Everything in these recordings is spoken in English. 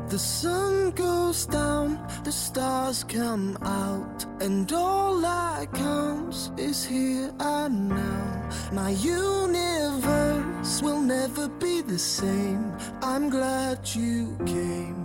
The sun goes down, the stars come out, and all that counts is here and now. My universe will never be the same. I'm glad you came.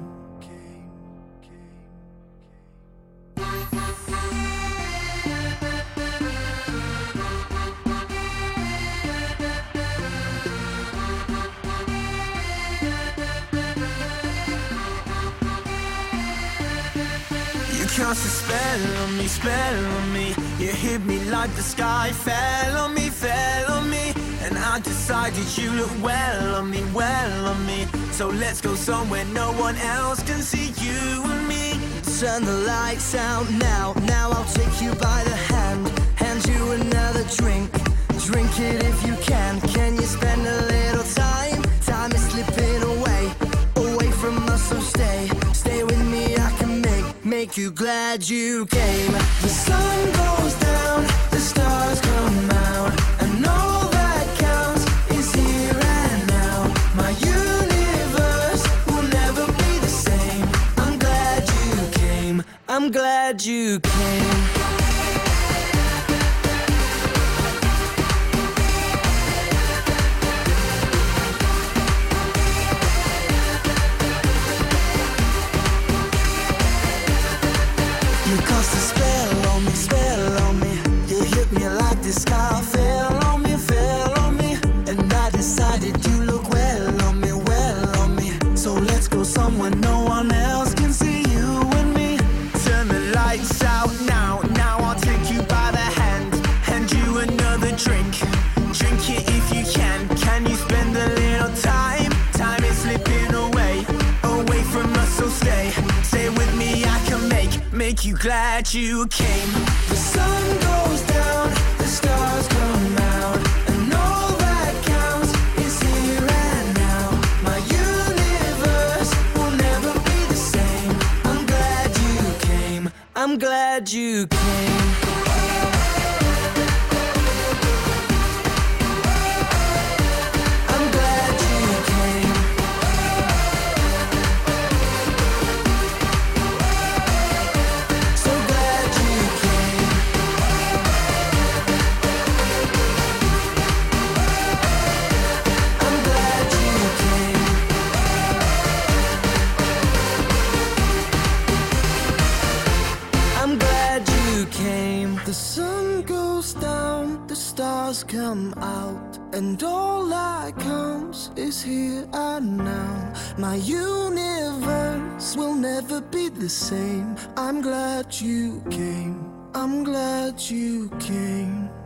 You cast a spell on me. You hit me like the sky fell on me. And I decided you look well on me. So let's go somewhere no one else can see you and me. Turn the lights out now. Now I'll take you by the hand. Hand you another drink. Drink it if you can. Can you spend a little time? Time is slipping away from us, so stay with me. I can make you glad you came. The sun goes down, the stars come out, and all that counts is here and now. My universe will never be the same. I'm glad you came. I'm glad you came. You cast a spell on me. You hit me like the sky fell on me. And I decided you look well on me. So let's go somewhere no one else can see you and me. Turn the lights out now. Now I'll take you by the hand. Hand you another drink. Drink it if you can. Can you spend a little time? Time is slipping away from us, so stay with me. I can make you glad you came. The sun goes down, the stars come out, and all that counts is here and now. My universe will never be the same. I'm glad you came. I'm glad you came. The sun goes down, the stars come out, and all that counts is here and now. My universe will never be the same. I'm glad you came. I'm glad you came.